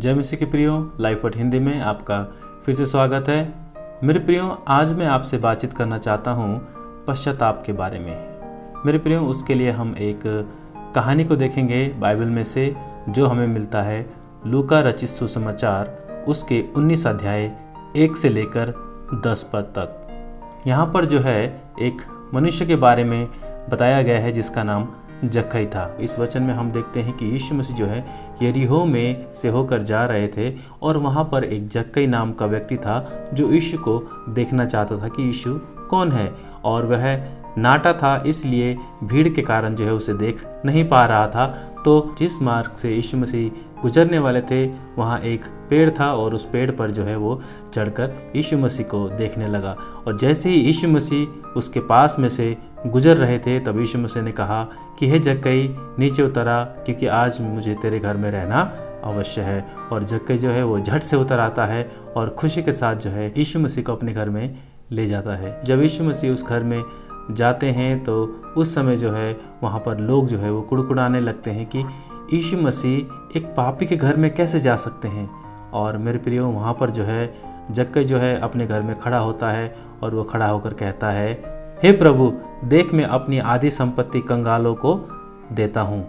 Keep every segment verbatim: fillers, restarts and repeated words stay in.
जय मसीह के प्रियो, लाइफ वर्ड हिंदी में आपका फिर से स्वागत है। मेरे प्रियो, आज मैं आपसे बातचीत करना चाहता हूँ पश्चाताप के बारे में। मेरे प्रियो, उसके लिए हम एक कहानी को देखेंगे बाइबल में से, जो हमें मिलता है लूका रचित सुसमाचार उसके उन्नीस अध्याय एक से लेकर दस पद तक। यहाँ पर जो है एक मनुष्य के बारे में बताया गया है जिसका नाम जक्कई था। इस वचन में हम देखते हैं कि यीशु मसीह जो है यरीहो में से होकर जा रहे थे और वहाँ पर एक जक्कई नाम का व्यक्ति था जो यीशु को देखना चाहता था कि यीशु कौन है, और वह नाटा था, इसलिए भीड़ के कारण जो है उसे देख नहीं पा रहा था। तो जिस मार्ग से यीशु मसीह गुजरने वाले थे वहाँ एक पेड़ था और उस पेड़ पर जो है वो चढ़कर यीशु मसीह को देखने लगा। और जैसे ही यीशु मसीह उसके पास में से गुजर रहे थे तब यीशु मसीह ने कहा कि हे जक्कई, नीचे उतरा, क्योंकि आज मुझे तेरे घर में रहना अवश्य है। और जक्कई जो है वो झट से उतर आता है और खुशी के साथ जो है यीशु मसीह को अपने घर में ले जाता है। जब यीशु मसीह उस घर में जाते हैं तो उस समय जो है वहाँ पर लोग जो है वो कुड़कुड़ाने लगते हैं कि यीशु मसीह एक पापी के घर में कैसे जा सकते हैं। और मेरे प्रियो, वहाँ पर जो है जक्कई जो है अपने घर में खड़ा होता है और वो खड़ा होकर कहता है, हे प्रभु, देख मैं अपनी आधी संपत्ति कंगालों को देता हूँ,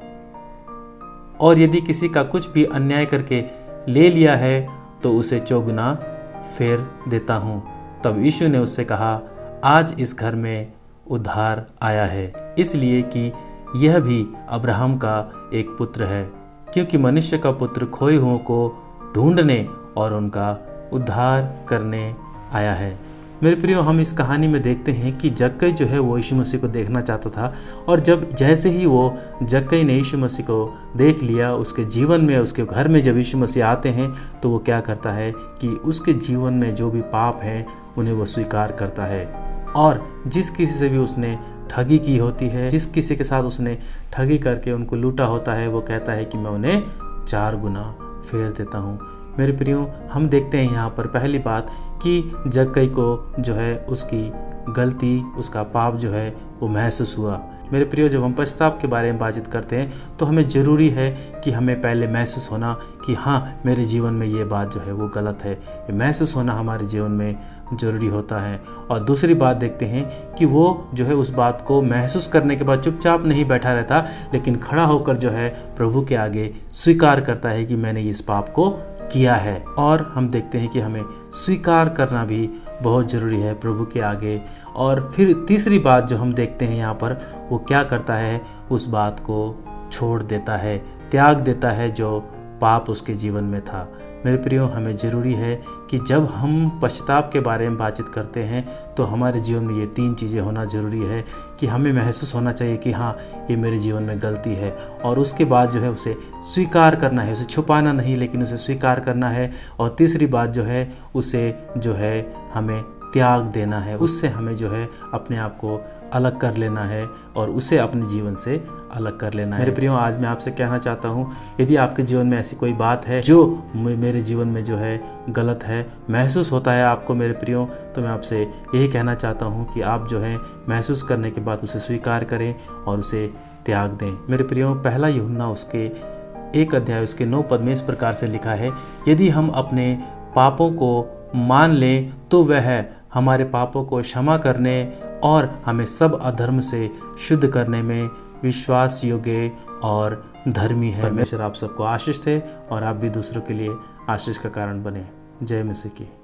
और यदि किसी का कुछ भी अन्याय करके ले लिया है तो उसे चौगुना फेर देता हूँ। तब यीशु ने उससे कहा, आज इस घर में उद्धार आया है, इसलिए कि यह भी अब्राहम का एक पुत्र है, क्योंकि मनुष्य का पुत्र खोए हुओं को ढूंढने और उनका उद्धार करने आया है। मेरे प्रियो, हम इस कहानी में देखते हैं कि जक्कई जो है वो यीशु मसीह को देखना चाहता था, और जब जैसे ही वो जक्कई ने यीशु मसीह को देख लिया, उसके जीवन में, उसके घर में जब यीशु मसीह आते हैं तो वो क्या करता है कि उसके जीवन में जो भी पाप हैं उन्हें वो स्वीकार करता है। और जिस किसी से भी उसने ठगी की होती है, जिस किसी के साथ उसने ठगी करके उनको लूटा होता है, वो कहता है कि मैं उन्हें चार गुना फेर देता हूँ। मेरे प्रियो, हम देखते हैं यहाँ पर पहली बात कि जक्कई को जो है उसकी गलती, उसका पाप जो है वो महसूस हुआ। मेरे प्रियो, जब हम पश्चाताप के बारे में बातचीत करते हैं तो हमें ज़रूरी है कि हमें पहले महसूस होना कि हाँ, मेरे जीवन में ये बात जो है वो गलत है। ये महसूस होना हमारे जीवन में ज़रूरी होता है। और दूसरी बात देखते हैं कि वो जो है उस बात को महसूस करने के बाद चुपचाप नहीं बैठा रहता, लेकिन खड़ा होकर जो है प्रभु के आगे स्वीकार करता है कि मैंने इस पाप को किया है। और हम देखते हैं कि हमें स्वीकार करना भी बहुत ज़रूरी है प्रभु के आगे। और फिर तीसरी बात जो हम देखते हैं यहाँ पर, वो क्या करता है, उस बात को छोड़ देता है, त्याग देता है जो पाप उसके जीवन में था। मेरे प्रियो, हमें ज़रूरी है कि जब हम पश्चाताप के बारे में बातचीत करते हैं तो हमारे जीवन में ये तीन चीज़ें होना ज़रूरी है कि हमें महसूस होना चाहिए कि हाँ, ये मेरे जीवन में गलती है, और उसके बाद जो है उसे स्वीकार करना है, उसे छुपाना नहीं लेकिन उसे स्वीकार करना है। और तीसरी बात जो है, उसे जो है हमें त्याग देना है, उससे हमें जो है अपने आप को अलग कर लेना है और उसे अपने जीवन से अलग कर लेना है। मेरे प्रियो, आज मैं आपसे कहना चाहता हूँ, यदि आपके जीवन में ऐसी कोई बात है जो मेरे जीवन में जो है गलत है, महसूस होता है आपको मेरे प्रियो, तो मैं आपसे यही कहना चाहता हूँ कि आप जो है महसूस करने के बाद उसे स्वीकार करें और उसे त्याग दें। मेरे प्रियो, पहला यूहन्ना उसके एक अध्याय उसके नौ पद में इस प्रकार से लिखा है, यदि हम अपने पापों को मान लें तो वह हमारे पापों को क्षमा करने और हमें सब अधर्म से शुद्ध करने में विश्वास योग्य और धर्मी है। परमेश्वर आप सबको आशीष दे और आप भी दूसरों के लिए आशीष का कारण बने। जय मसीह की।